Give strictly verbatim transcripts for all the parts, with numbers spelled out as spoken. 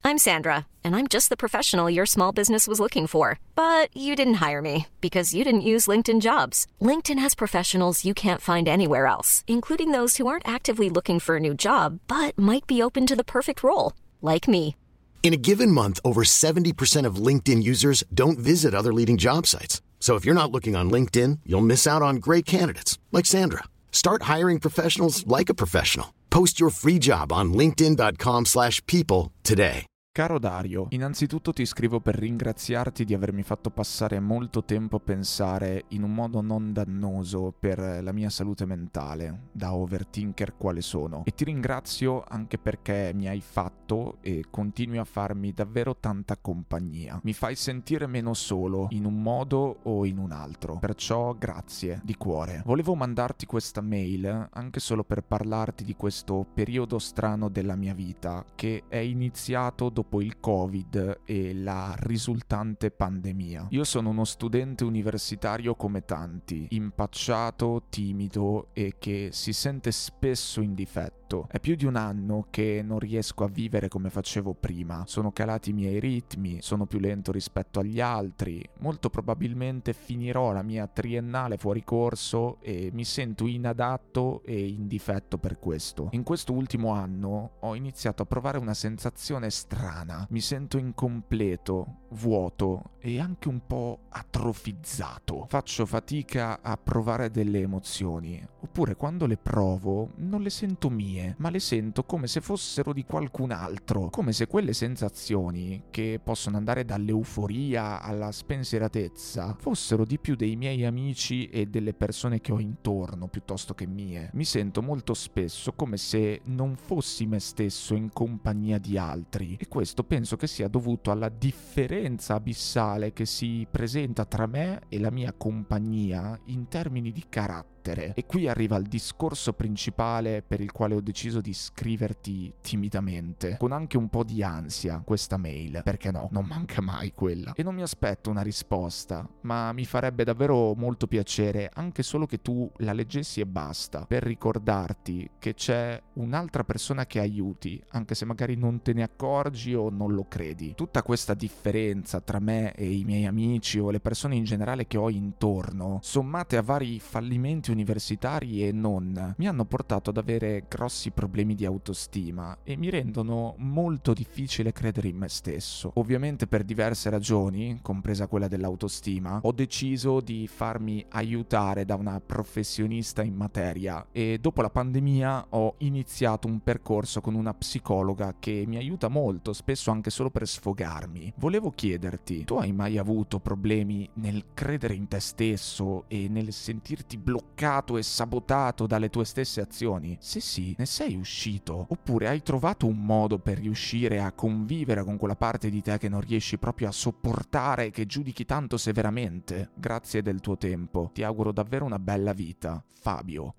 I'm Sandra, and I'm just the professional your small business was looking for. But you didn't hire me because you didn't use LinkedIn Jobs. LinkedIn has professionals you can't find anywhere else, including those who aren't actively looking for a new job, but might be open to the perfect role, like me. In a given month, over seventy percent of LinkedIn users don't visit other leading job sites. So if you're not looking on LinkedIn, you'll miss out on great candidates like Sandra. Start hiring professionals like a professional. Post your free job on linkedin.com slash people today. Caro Dario, innanzitutto ti scrivo per ringraziarti di avermi fatto passare molto tempo a pensare in un modo non dannoso per la mia salute mentale, da overthinker quale sono. E ti ringrazio anche perché mi hai fatto e continui a farmi davvero tanta compagnia. Mi fai sentire meno solo in un modo o in un altro. Perciò grazie, di cuore. Volevo mandarti questa mail anche solo per parlarti di questo periodo strano della mia vita che è iniziato dopo il Covid e la risultante pandemia. Io sono uno studente universitario come tanti, impacciato, timido e che si sente spesso in difetto. È più di un anno che non riesco a vivere come facevo prima. Sono calati i miei ritmi, sono più lento rispetto agli altri. Molto probabilmente finirò la mia triennale fuori corso e mi sento inadatto e in difetto per questo. In questo ultimo anno ho iniziato a provare una sensazione strana. Mi sento incompleto, vuoto e anche un po' atrofizzato. Faccio fatica a provare delle emozioni, oppure quando le provo non le sento mie, ma le sento come se fossero di qualcun altro, come se quelle sensazioni, che possono andare dall'euforia alla spensieratezza, fossero di più dei miei amici e delle persone che ho intorno piuttosto che mie. Mi sento molto spesso come se non fossi me stesso in compagnia di altri, e questo penso che sia dovuto alla differenza abissale che si presenta tra me e la mia compagnia in termini di carattere. E qui arriva il discorso principale per il quale ho deciso di scriverti timidamente, con anche un po' di ansia, questa mail, perché no, non manca mai quella. E non mi aspetto una risposta, ma mi farebbe davvero molto piacere anche solo che tu la leggessi e basta, per ricordarti che c'è un'altra persona che aiuti, anche se magari non te ne accorgi o non lo credi. Tutta questa differenza tra me e i miei amici o le persone in generale che ho intorno, sommate a vari fallimenti universitari e non, mi hanno portato ad avere grossi problemi di autostima e mi rendono molto difficile credere in me stesso. Ovviamente per diverse ragioni, compresa quella dell'autostima, ho deciso di farmi aiutare da una professionista in materia e dopo la pandemia ho iniziato un percorso con una psicologa che mi aiuta molto, spesso anche solo per sfogarmi. Volevo chiederti, tu hai mai avuto problemi nel credere in te stesso e nel sentirti bloccato e sabotato dalle tue stesse azioni? Se sì, ne sei uscito? Oppure hai trovato un modo per riuscire a convivere con quella parte di te che non riesci proprio a sopportare e che giudichi tanto severamente? Grazie del tuo tempo. Ti auguro davvero una bella vita. Fabio.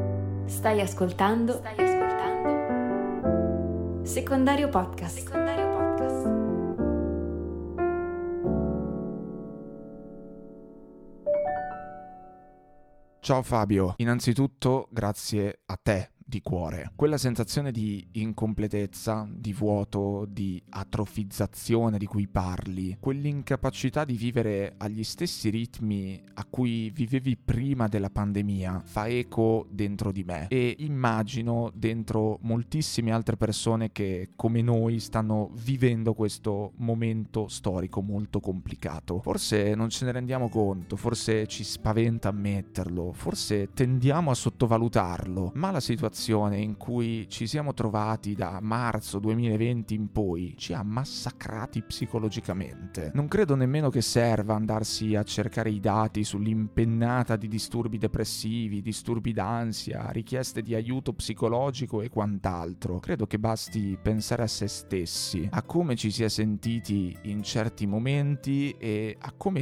Stai ascoltando? Stai ascoltando? Secondario Podcast. Secondario Podcast. Ciao Fabio, innanzitutto grazie a te di cuore. Quella sensazione di incompletezza, di vuoto, di atrofizzazione di cui parli, quell'incapacità di vivere agli stessi ritmi a cui vivevi prima della pandemia, fa eco dentro di me e immagino dentro moltissime altre persone che come noi stanno vivendo questo momento storico molto complicato. Forse non ce ne rendiamo conto, forse ci spaventa ammetterlo, forse tendiamo a sottovalutarlo, ma la situazione in cui ci siamo trovati da marzo duemilaventi in poi ci ha massacrati psicologicamente. Non credo nemmeno che serva andarsi a cercare i dati sull'impennata di disturbi depressivi, disturbi d'ansia, richieste di aiuto psicologico e quant'altro. Credo che basti pensare a se stessi, a come ci si è sentiti in certi momenti e a come tutto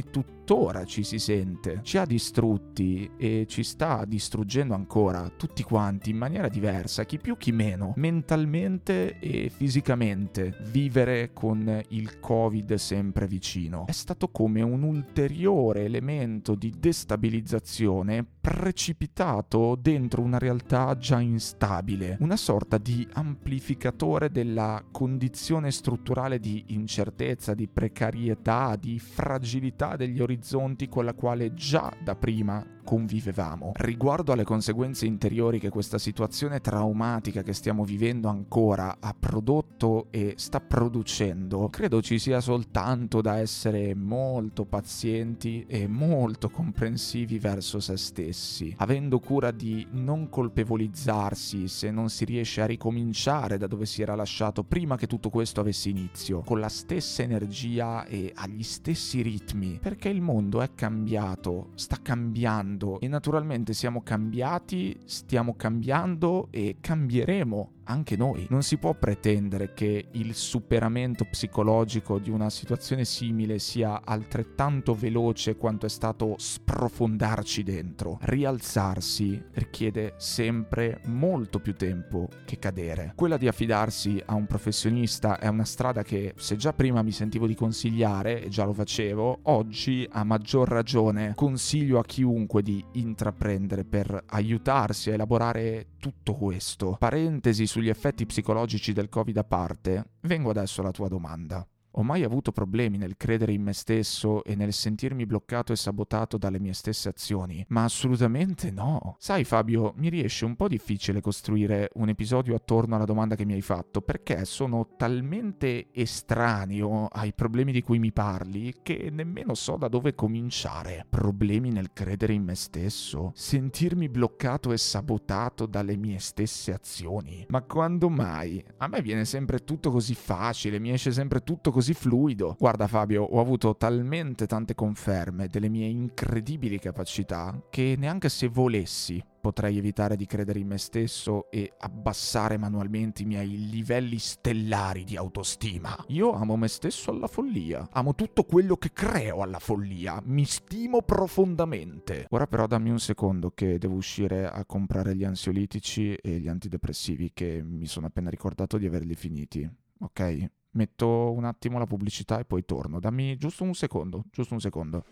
tuttora ci si sente, ci ha distrutti e ci sta distruggendo ancora tutti quanti in maniera diversa, chi più chi meno, mentalmente e fisicamente. Vivere con il Covid sempre vicino è stato come un ulteriore elemento di destabilizzazione precipitato dentro una realtà già instabile, una sorta di amplificatore della condizione strutturale di incertezza, di precarietà, di fragilità degli orizzonti con la quale già da prima convivevamo. Riguardo alle conseguenze interiori che questa situazione traumatica che stiamo vivendo ancora ha prodotto e sta producendo, credo ci sia soltanto da essere molto pazienti e molto comprensivi verso se stessi, avendo cura di non colpevolizzarsi se non si riesce a ricominciare da dove si era lasciato prima che tutto questo avesse inizio, con la stessa energia e agli stessi ritmi, perché il mondo è cambiato, sta cambiando e naturalmente siamo cambiati, stiamo cambiando e cambieremo anche noi. Non si può pretendere che il superamento psicologico di una situazione simile sia altrettanto veloce quanto è stato sprofondarci dentro. Rialzarsi richiede sempre molto più tempo che cadere. Quella di affidarsi a un professionista è una strada che, se già prima mi sentivo di consigliare, e già lo facevo, oggi a maggior ragione consiglio a chiunque di intraprendere per aiutarsi a elaborare tutto questo. Parentesi sugli effetti psicologici del Covid a parte, vengo adesso alla tua domanda. Ho mai avuto problemi nel credere in me stesso e nel sentirmi bloccato e sabotato dalle mie stesse azioni? Ma assolutamente no. Sai Fabio, mi riesce un po' difficile costruire un episodio attorno alla domanda che mi hai fatto, perché sono talmente estraneo ai problemi di cui mi parli che nemmeno so da dove cominciare. Problemi nel credere in me stesso? Sentirmi bloccato e sabotato dalle mie stesse azioni? Ma quando mai? A me viene sempre tutto così facile, mi esce sempre tutto così così fluido. Guarda Fabio, ho avuto talmente tante conferme delle mie incredibili capacità che neanche se volessi potrei evitare di credere in me stesso e abbassare manualmente i miei livelli stellari di autostima. Io amo me stesso alla follia, amo tutto quello che creo alla follia, mi stimo profondamente. Ora però dammi un secondo che devo uscire a comprare gli ansiolitici e gli antidepressivi che mi sono appena ricordato di averli finiti, ok? Metto un attimo la pubblicità e poi torno. Dammi giusto un secondo, giusto un secondo.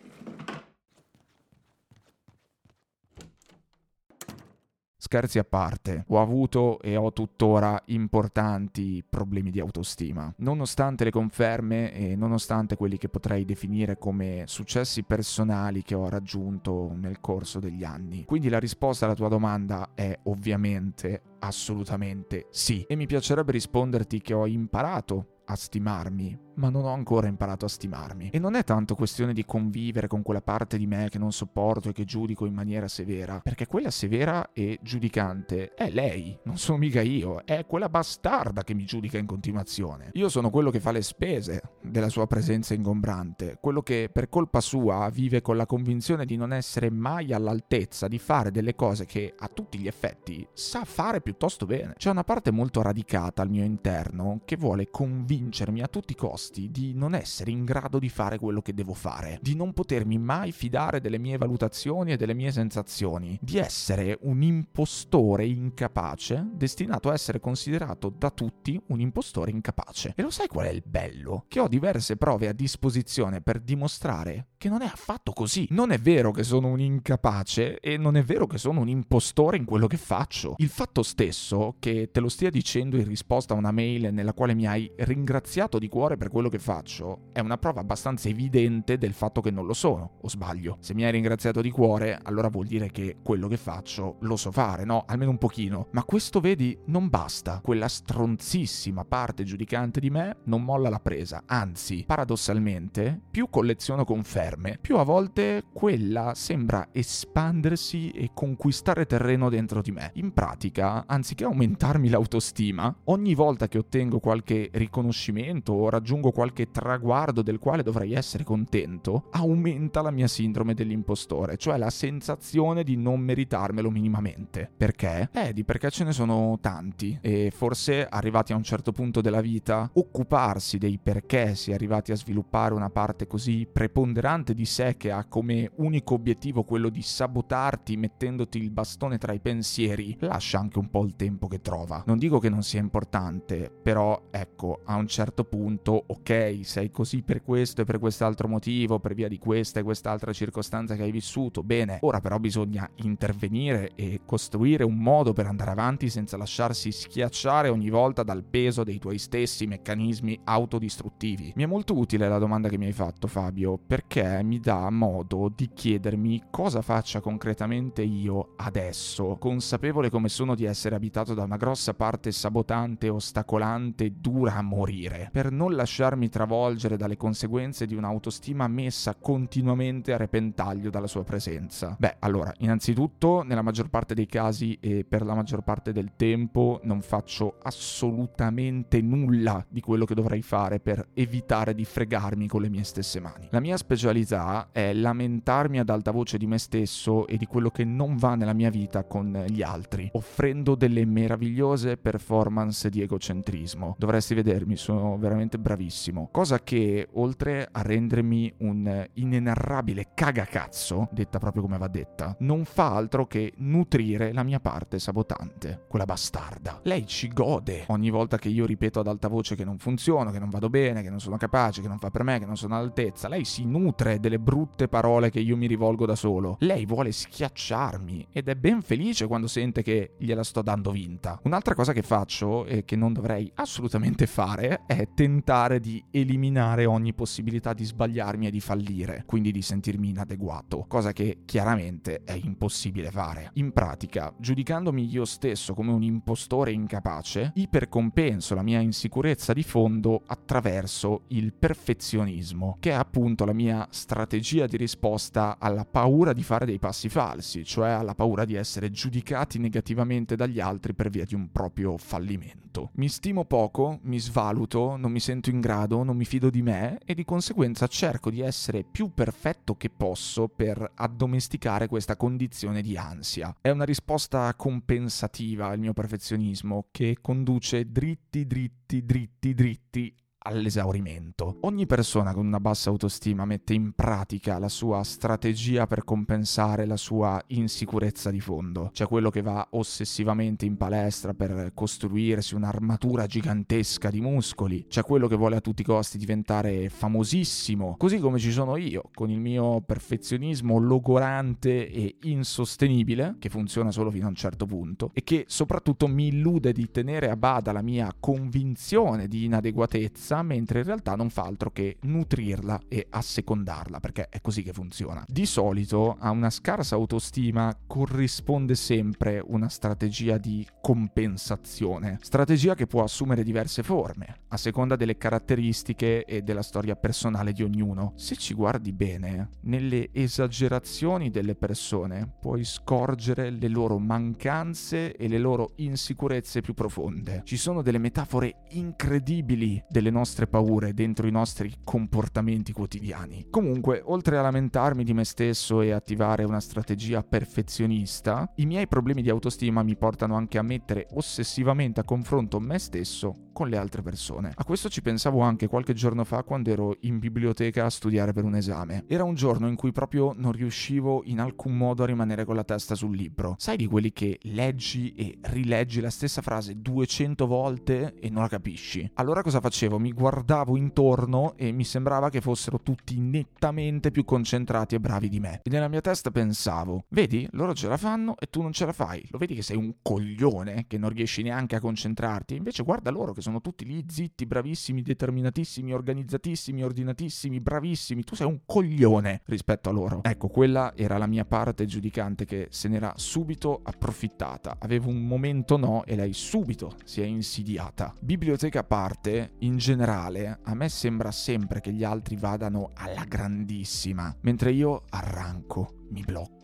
Scherzi a parte, ho avuto e ho tuttora importanti problemi di autostima. Nonostante le conferme e nonostante quelli che potrei definire come successi personali che ho raggiunto nel corso degli anni. Quindi la risposta alla tua domanda è ovviamente, assolutamente sì. E mi piacerebbe risponderti che ho imparato a stimarmi, ma non ho ancora imparato a stimarmi. E non è tanto questione di convivere con quella parte di me che non sopporto e che giudico in maniera severa, perché quella severa e giudicante è lei, non sono mica io, è quella bastarda che mi giudica in continuazione. Io sono quello che fa le spese della sua presenza ingombrante, quello che per colpa sua vive con la convinzione di non essere mai all'altezza di fare delle cose che a tutti gli effetti sa fare piuttosto bene. C'è una parte molto radicata al mio interno che vuole convincermi a tutti i costi di non essere in grado di fare quello che devo fare, di non potermi mai fidare delle mie valutazioni e delle mie sensazioni, di essere un impostore incapace, destinato a essere considerato da tutti un impostore incapace. E lo sai qual è il bello? Che ho diverse prove a disposizione per dimostrare che non è affatto così. Non è vero che sono un incapace e non è vero che sono un impostore in quello che faccio. Il fatto stesso che te lo stia dicendo in risposta a una mail nella quale mi hai ringraziato di cuore per quello che faccio è una prova abbastanza evidente del fatto che non lo sono, o sbaglio? Se mi hai ringraziato di cuore, allora vuol dire che quello che faccio lo so fare, no? Almeno un pochino. Ma questo, vedi, non basta. Quella stronzissima parte giudicante di me non molla la presa. Anzi, paradossalmente, più colleziono conferme, più a volte quella sembra espandersi e conquistare terreno dentro di me. In pratica, anziché aumentarmi l'autostima, ogni volta che ottengo qualche riconoscimento o raggiungo qualche traguardo del quale dovrei essere contento, aumenta la mia sindrome dell'impostore, cioè la sensazione di non meritarmelo minimamente. Perché? Eh, di perché ce ne sono tanti e forse arrivati a un certo punto della vita occuparsi dei perché si è arrivati a sviluppare una parte così preponderante di sé che ha come unico obiettivo quello di sabotarti mettendoti il bastone tra i pensieri, lascia anche un po' il tempo che trova. Non dico che non sia importante, però ecco, a un certo punto, ok, sei così per questo e per quest'altro motivo, per via di questa e quest'altra circostanza che hai vissuto, bene, ora però bisogna intervenire e costruire un modo per andare avanti senza lasciarsi schiacciare ogni volta dal peso dei tuoi stessi meccanismi autodistruttivi. Mi è molto utile la domanda che mi hai fatto, Fabio, perché mi dà modo di chiedermi cosa faccia concretamente io adesso, consapevole come sono di essere abitato da una grossa parte sabotante, ostacolante, dura a morire, per non lasciarmi travolgere dalle conseguenze di un'autostima messa continuamente a repentaglio dalla sua presenza. Beh, allora, innanzitutto, nella maggior parte dei casi e per la maggior parte del tempo non faccio assolutamente nulla di quello che dovrei fare per evitare di fregarmi con le mie stesse mani. La mia specialità è lamentarmi ad alta voce di me stesso e di quello che non va nella mia vita con gli altri, offrendo delle meravigliose performance di egocentrismo. Dovresti vedermi, sono veramente bravissimo. Cosa che, oltre a rendermi un inenarrabile cagacazzo, detta proprio come va detta, non fa altro che nutrire la mia parte sabotante, quella bastarda. Lei ci gode ogni volta che io ripeto ad alta voce che non funziono, che non vado bene, che non sono capace, che non fa per me, che non sono all'altezza. Lei si nutre delle brutte parole che io mi rivolgo da solo. Lei vuole schiacciarmi ed è ben felice quando sente che gliela sto dando vinta. Un'altra cosa che faccio e che non dovrei assolutamente fare è tentare di eliminare ogni possibilità di sbagliarmi e di fallire, quindi di sentirmi inadeguato, cosa che chiaramente è impossibile fare. In pratica, giudicandomi io stesso come un impostore incapace, ipercompenso la mia insicurezza di fondo attraverso il perfezionismo, che è appunto la mia strategia di risposta alla paura di fare dei passi falsi, cioè alla paura di essere giudicati negativamente dagli altri per via di un proprio fallimento. Mi stimo poco, mi svaluto, non mi sento in grado, non mi fido di me e di conseguenza cerco di essere più perfetto che posso per addomesticare questa condizione di ansia. È una risposta compensativa al mio perfezionismo che conduce dritti dritti dritti dritti all'esaurimento. Ogni persona con una bassa autostima mette in pratica la sua strategia per compensare la sua insicurezza di fondo. C'è quello che va ossessivamente in palestra per costruirsi un'armatura gigantesca di muscoli, c'è quello che vuole a tutti i costi diventare famosissimo, così come ci sono io, con il mio perfezionismo logorante e insostenibile, che funziona solo fino a un certo punto, e che soprattutto mi illude di tenere a bada la mia convinzione di inadeguatezza, mentre in realtà non fa altro che nutrirla e assecondarla, perché è così che funziona. Di solito a una scarsa autostima corrisponde sempre una strategia di compensazione, strategia che può assumere diverse forme, a seconda delle caratteristiche e della storia personale di ognuno. Se ci guardi bene, nelle esagerazioni delle persone puoi scorgere le loro mancanze e le loro insicurezze più profonde. Ci sono delle metafore incredibili delle nostre paure dentro i nostri comportamenti quotidiani. Comunque, oltre a lamentarmi di me stesso e attivare una strategia perfezionista, i miei problemi di autostima mi portano anche a mettere ossessivamente a confronto me stesso con le altre persone. A questo ci pensavo anche qualche giorno fa quando ero in biblioteca a studiare per un esame. Era un giorno in cui proprio non riuscivo in alcun modo a rimanere con la testa sul libro. Sai, di quelli che leggi e rileggi la stessa frase duecento volte e non la capisci? Allora cosa facevo? Mi guardavo intorno e mi sembrava che fossero tutti nettamente più concentrati e bravi di me. E nella mia testa pensavo: vedi, loro ce la fanno e tu non ce la fai. Lo vedi che sei un coglione che non riesci neanche a concentrarti? Invece guarda loro che sono tutti lì zitti, bravissimi, determinatissimi, organizzatissimi, ordinatissimi, bravissimi. Tu sei un coglione rispetto a loro. Ecco, quella era la mia parte giudicante che se n'era subito approfittata. Avevo un momento no e lei subito si è insidiata. Biblioteca a parte, in generale, a me sembra sempre che gli altri vadano alla grandissima, mentre io arranco, mi blocco,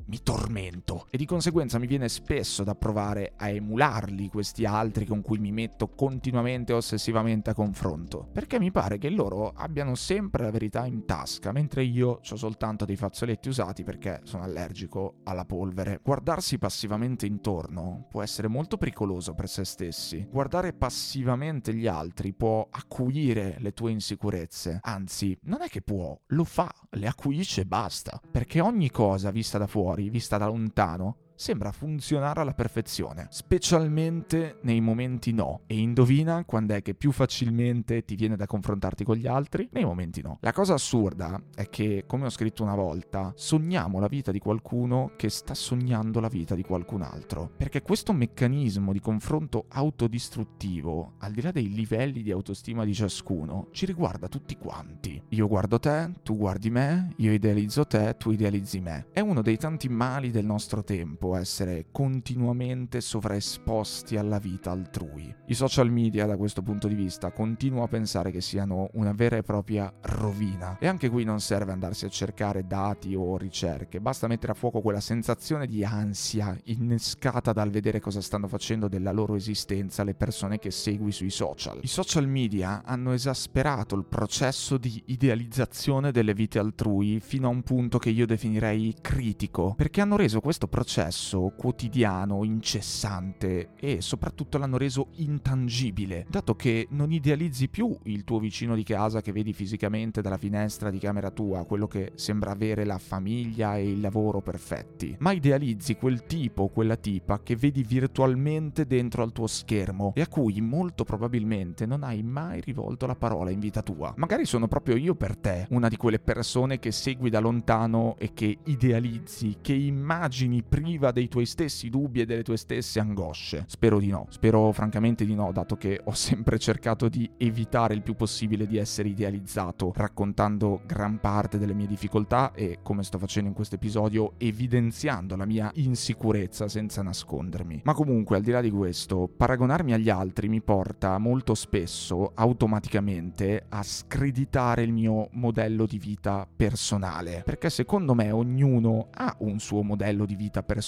mi tormento e di conseguenza mi viene spesso da provare a emularli questi altri con cui mi metto continuamente e ossessivamente a confronto, perché mi pare che loro abbiano sempre la verità in tasca, mentre io ho soltanto dei fazzoletti usati perché sono allergico alla polvere. Guardarsi passivamente intorno può essere molto pericoloso per se stessi. Guardare passivamente gli altri può acuire le tue insicurezze, anzi, non è che può, lo fa, le acuisce e basta, perché ogni cosa vista da fuori, vista da lontano, sembra funzionare alla perfezione, specialmente nei momenti no. E indovina quando è che più facilmente ti viene da confrontarti con gli altri? Nei momenti no. La cosa assurda è che, come ho scritto una volta, sogniamo la vita di qualcuno che sta sognando la vita di qualcun altro, perché questo meccanismo di confronto autodistruttivo, al di là dei livelli di autostima di ciascuno, ci riguarda tutti quanti. Io guardo te, tu guardi me, io idealizzo te, tu idealizzi me. È uno dei tanti mali del nostro tempo essere continuamente sovraesposti alla vita altrui. I social media, da questo punto di vista, continuo a pensare che siano una vera e propria rovina. E anche qui non serve andarsi a cercare dati o ricerche, basta mettere a fuoco quella sensazione di ansia innescata dal vedere cosa stanno facendo della loro esistenza le persone che segui sui social. I social media hanno esasperato il processo di idealizzazione delle vite altrui fino a un punto che io definirei critico, perché hanno reso questo processo quotidiano, incessante e soprattutto l'hanno reso intangibile, dato che non idealizzi più il tuo vicino di casa che vedi fisicamente dalla finestra di camera tua, quello che sembra avere la famiglia e il lavoro perfetti, ma idealizzi quel tipo o quella tipa che vedi virtualmente dentro al tuo schermo e a cui molto probabilmente non hai mai rivolto la parola in vita tua. Magari sono proprio io per te una di quelle persone che segui da lontano e che idealizzi, che immagini priva dei tuoi stessi dubbi e delle tue stesse angosce. Spero di no, spero francamente di no, dato che ho sempre cercato di evitare il più possibile di essere idealizzato, raccontando gran parte delle mie difficoltà e, come sto facendo in questo episodio, evidenziando la mia insicurezza senza nascondermi. Ma comunque, al di là di questo, paragonarmi agli altri mi porta molto spesso, automaticamente, a screditare il mio modello di vita personale, perché secondo me ognuno ha un suo modello di vita personale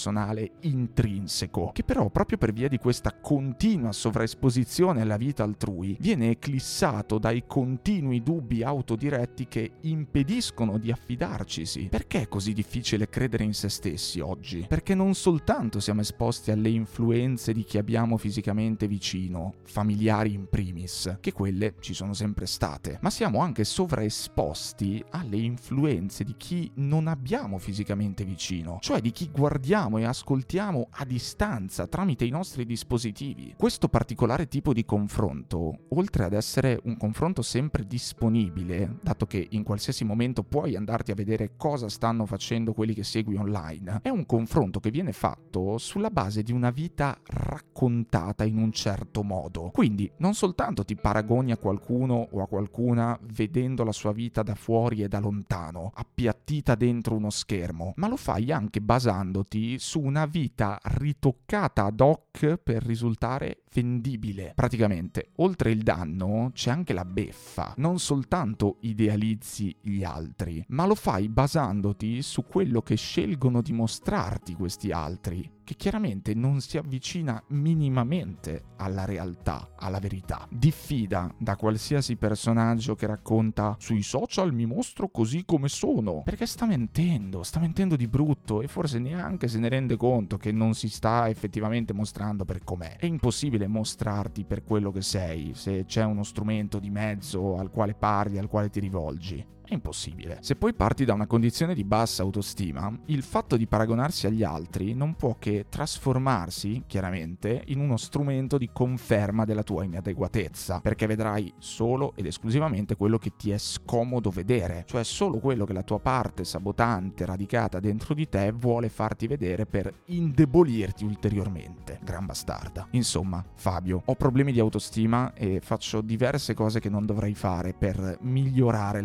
intrinseco, che però proprio per via di questa continua sovraesposizione alla vita altrui viene eclissato dai continui dubbi autodiretti che impediscono di affidarcisi. Perché è così difficile credere in se stessi oggi? Perché non soltanto siamo esposti alle influenze di chi abbiamo fisicamente vicino, familiari in primis, che quelle ci sono sempre state, ma siamo anche sovraesposti alle influenze di chi non abbiamo fisicamente vicino, cioè di chi guardiamo e ascoltiamo a distanza tramite i nostri dispositivi. Questo particolare tipo di confronto, oltre ad essere un confronto sempre disponibile, dato che in qualsiasi momento puoi andarti a vedere cosa stanno facendo quelli che segui online, è un confronto che viene fatto sulla base di una vita raccontata in un certo modo. Quindi non soltanto ti paragoni a qualcuno o a qualcuna vedendo la sua vita da fuori e da lontano, appiattita dentro uno schermo, ma lo fai anche basandoti su una vita ritoccata ad hoc per risultare vendibile. Praticamente, oltre il danno, c'è anche la beffa. Non soltanto idealizzi gli altri, ma lo fai basandoti su quello che scelgono di mostrarti questi altri, che chiaramente non si avvicina minimamente alla realtà, alla verità. Diffida da qualsiasi personaggio che racconta sui social mi mostro così come sono, perché sta mentendo, sta mentendo di brutto e forse neanche se ne rende conto che non si sta effettivamente mostrando per com'è. È impossibile mostrarti per quello che sei se c'è uno strumento di mezzo al quale parli, al quale ti rivolgi. È impossibile. Se poi parti da una condizione di bassa autostima, il fatto di paragonarsi agli altri non può che trasformarsi, chiaramente, in uno strumento di conferma della tua inadeguatezza, perché vedrai solo ed esclusivamente quello che ti è scomodo vedere, cioè solo quello che la tua parte sabotante radicata dentro di te vuole farti vedere per indebolirti ulteriormente. Gran bastarda. Insomma, Fabio, ho problemi di autostima e faccio diverse cose che non dovrei fare per migliorare la mia condizione.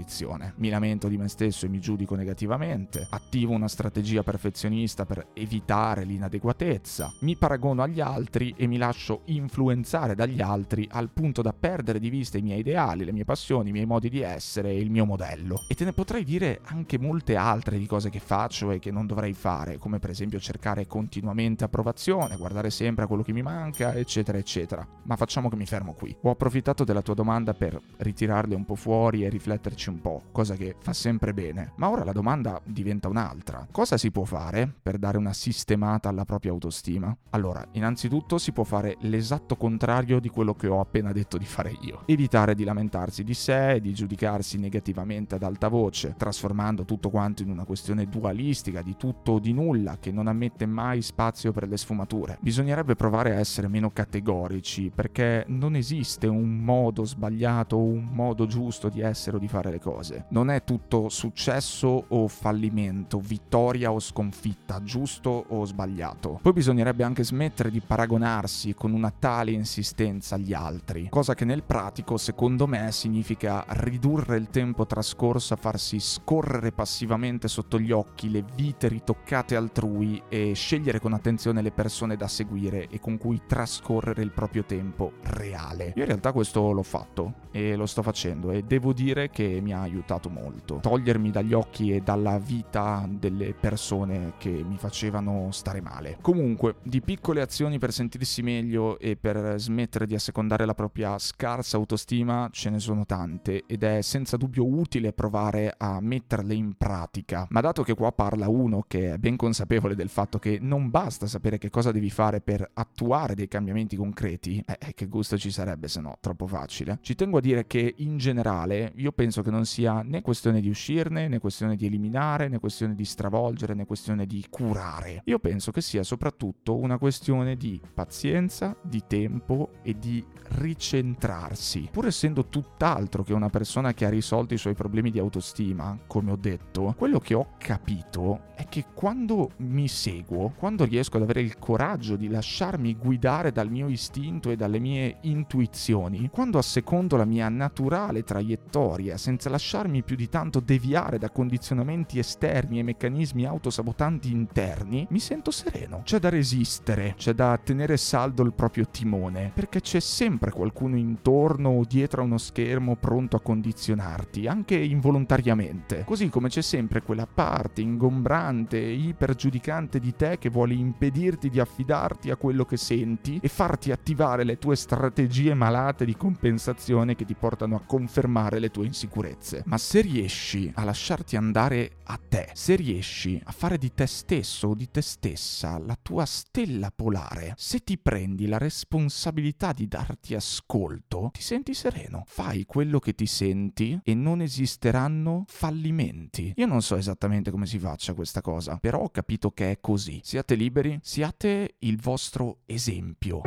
opposizione. Mi lamento di me stesso e mi giudico negativamente, attivo una strategia perfezionista per evitare l'inadeguatezza, mi paragono agli altri e mi lascio influenzare dagli altri al punto da perdere di vista i miei ideali, le mie passioni, i miei modi di essere e il mio modello. E te ne potrei dire anche molte altre di cose che faccio e che non dovrei fare, come per esempio cercare continuamente approvazione, guardare sempre a quello che mi manca, eccetera eccetera. Ma facciamo che mi fermo qui. Ho approfittato della tua domanda per ritirarle un po' fuori e rifletterci un po', cosa che fa sempre bene. Ma ora la domanda diventa un'altra. Cosa si può fare per dare una sistemata alla propria autostima? Allora, innanzitutto si può fare l'esatto contrario di quello che ho appena detto di fare io. Evitare di lamentarsi di sé e di giudicarsi negativamente ad alta voce, trasformando tutto quanto in una questione dualistica di tutto o di nulla che non ammette mai spazio per le sfumature. Bisognerebbe provare a essere meno categorici, perché non esiste un modo sbagliato o un modo giusto di essere o di fare le cose. Non è tutto successo o fallimento, vittoria o sconfitta, giusto o sbagliato. Poi bisognerebbe anche smettere di paragonarsi con una tale insistenza agli altri, cosa che nel pratico secondo me significa ridurre il tempo trascorso a farsi scorrere passivamente sotto gli occhi le vite ritoccate altrui e scegliere con attenzione le persone da seguire e con cui trascorrere il proprio tempo reale. Io in realtà questo l'ho fatto e lo sto facendo e devo dire che mi ha aiutato molto. Togliermi dagli occhi e dalla vita delle persone che mi facevano stare male. Comunque, di piccole azioni per sentirsi meglio e per smettere di assecondare la propria scarsa autostima ce ne sono tante ed è senza dubbio utile provare a metterle in pratica. Ma dato che qua parla uno che è ben consapevole del fatto che non basta sapere che cosa devi fare per attuare dei cambiamenti concreti, eh, che gusto ci sarebbe se no, troppo facile. Ci tengo a dire che in generale io penso che non sia né questione di uscirne, né questione di eliminare, né questione di stravolgere, né questione di curare. Io penso che sia soprattutto una questione di pazienza, di tempo e di ricentrarsi. Pur essendo tutt'altro che una persona che ha risolto i suoi problemi di autostima, come ho detto, quello che ho capito è che quando mi seguo, quando riesco ad avere il coraggio di lasciarmi guidare dal mio istinto e dalle mie intuizioni, quando assecondo la mia naturale traiettoria senza lasciarmi più di tanto deviare da condizionamenti esterni e meccanismi autosabotanti interni, mi sento sereno. C'è da resistere, c'è da tenere saldo il proprio timone, perché c'è sempre qualcuno intorno o dietro a uno schermo pronto a condizionarti, anche involontariamente. Così come c'è sempre quella parte ingombrante e ipergiudicante di te che vuole impedirti di affidarti a quello che senti e farti attivare le tue strategie malate di compensazione che ti portano a confermare le tue insicurezze. Ma se riesci a lasciarti andare a te, se riesci a fare di te stesso o di te stessa la tua stella polare, se ti prendi la responsabilità di darti ascolto, ti senti sereno. Fai quello che ti senti e non esisteranno fallimenti. Io non so esattamente come si faccia questa cosa, però ho capito che è così. Siate liberi, siate il vostro esempio.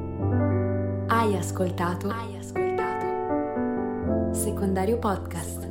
Hai ascoltato? Hai ascoltato? Secondario Podcast.